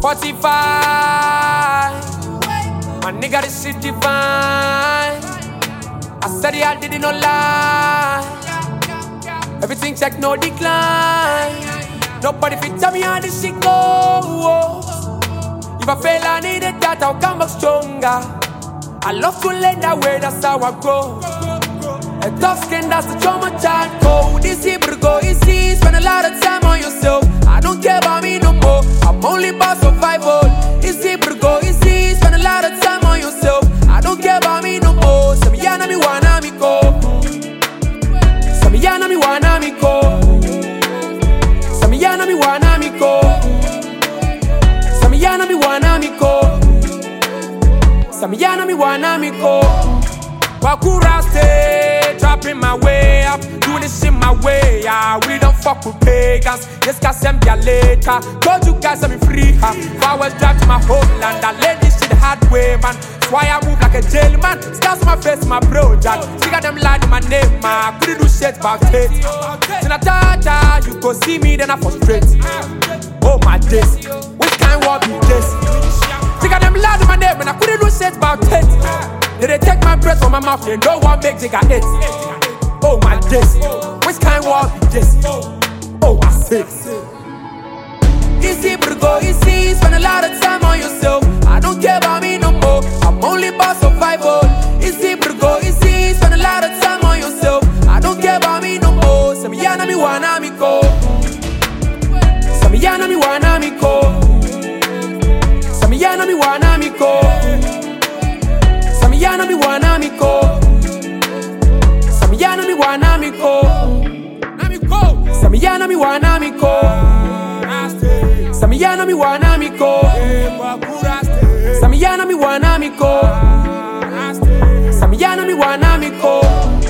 45. My nigga, this shit divine. I said I did it no lie. Everything check, no decline. Nobody fit tell me how this shit goes. If I fail, I need it, that I'll come back stronger. I love to learn that way, that's how I grow. A tough skin, that's the trauma child code. Easy, but go easy. Spend a lot of time on yourself. I don't care about me no more. I'm only about survival. Easy, but go easy. Spend a lot of time on yourself. I don't care about me no more. Samiyana mi wana mi ko. Samiyana mi wana mi ko. Samiyana mi wana mi ko. Samiyana mi wana mi ko. Samiyana mi wana mi ko. Wakura stay, dropping my way up, doing this shit my way. I really don't fuck with pagans. Yes, guys, send me later. Told you guys I'm free. If I was drive to my homeland, I let this shit the hard way, man. That's why I move like a jail man. Scars on my face, my bro, Jack. Stick them lied in my name, man. I couldn't do shit about it. Then I die, you go see me, then I frustrate. Oh my days, which kind war be this? Stick them lied in my name, and I couldn't do shit about it. They take my breath from my mouth, they don't want make Jigga it. Oh my days, which kind war be this? Oh I say. Easy but go easy, spend a lot of time on yourself. I don't care about me no more, I'm only about survival. Easy but go easy, spend a lot of time on yourself. I don't care about me no more. Samiyana mi wana mi ko. Samiyana mi wana mi ko. Samiyana mi wana mi ko. Samiyana mi wana mi ko. Samiyana mi wana mi ko. Samiyana mi wana mi ko. Samiyana mi wana mi ko. Samiyana mi wana mi ko. Samiyana mi wana mi ko.